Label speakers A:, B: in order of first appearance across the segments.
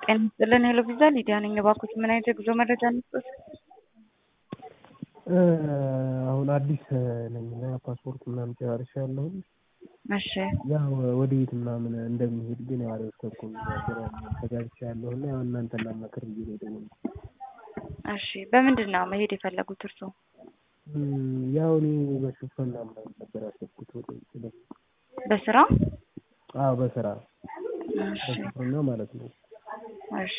A: ጤና ይስጥልን ሄሎ ቪዛ ሊዲያ ነኝ። እባክዎት ምን አይነት የጉዞ መረጃ እንስጥዎት?
B: አሁን አዲስ ነኝ እና ፓስፖርት ምናምን ጨርሻለሁ።
A: እሺ
B: ያው ወዴት ምናምን እንደሚሄድ ግን ያው አልወሰንኩም። ተጋብቻለሁ እና ያው እናንተን ላማክር ብዬ ነው የደወልኩት።
A: እሺ በምንድን ነው መሄድ የፈለጉት እርስዎ?
B: ያው እኔ በሹፍርና ምናምን ነበር ያሰብኩት ወደ ውጭ።
A: በስራ?
B: አዎ በስራ
A: እሺ
B: በሹፍርና ማለት ነው።
A: እሺ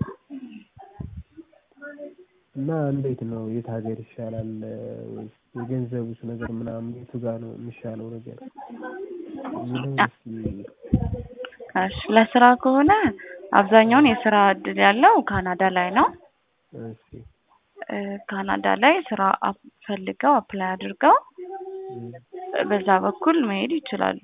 B: እና እንዴት ነው የት ሀገር ይሻላል ወይስ የገንዘቡስ ነገር ምናምን የቱ ጋር ነው የሚሻለው ነገር?
A: እሺ ለስራ ከሆነ አብዛኛውን የስራ እድል ያለው ካናዳ ላይ ነው።
B: እሺ
A: ካናዳ ላይ ስራ ፈልገው አፕላይ አድርገው በዛ በኩል መሄድ ይችላሉ።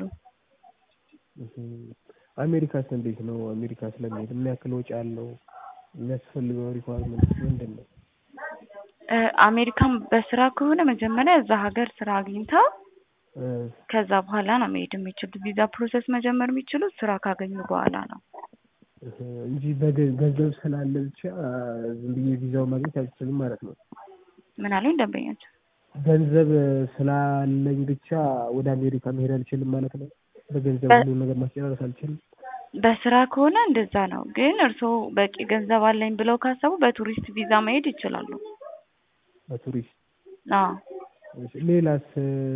B: አሜሪካስ እንዴት ነው? አሜሪካ ስለሚሄድ ምን ያክል ወጪ አለው? የሚያስፈልገው ሪኳየርመንት ምንድን ነው?
A: አሜሪካን በስራ ከሆነ መጀመሪያ እዛ ሀገር ስራ አግኝተው ከዛ በኋላ ነው መሄድ የሚችሉት። ቪዛ ፕሮሰስ መጀመር የሚችሉት ስራ ካገኙ በኋላ ነው
B: እንጂ በገንዘብ ስላለ ብቻ ዝም ብዬ ቪዛው ማግኘት አልችልም ማለት ነው።
A: ምን አሉኝ ደንበኛቸው?
B: ገንዘብ ስላለኝ ብቻ ወደ አሜሪካ መሄድ አልችልም ማለት ነው። በገንዘብ ሁሉ ነገር ማስጨረስ አልችልም።
A: በስራ ከሆነ እንደዛ ነው። ግን እርስዎ በቂ ገንዘብ አለኝ ብለው ካሰቡ በቱሪስት ቪዛ መሄድ ይችላሉ።
B: በቱሪስት?
A: አዎ።
B: ሌላስ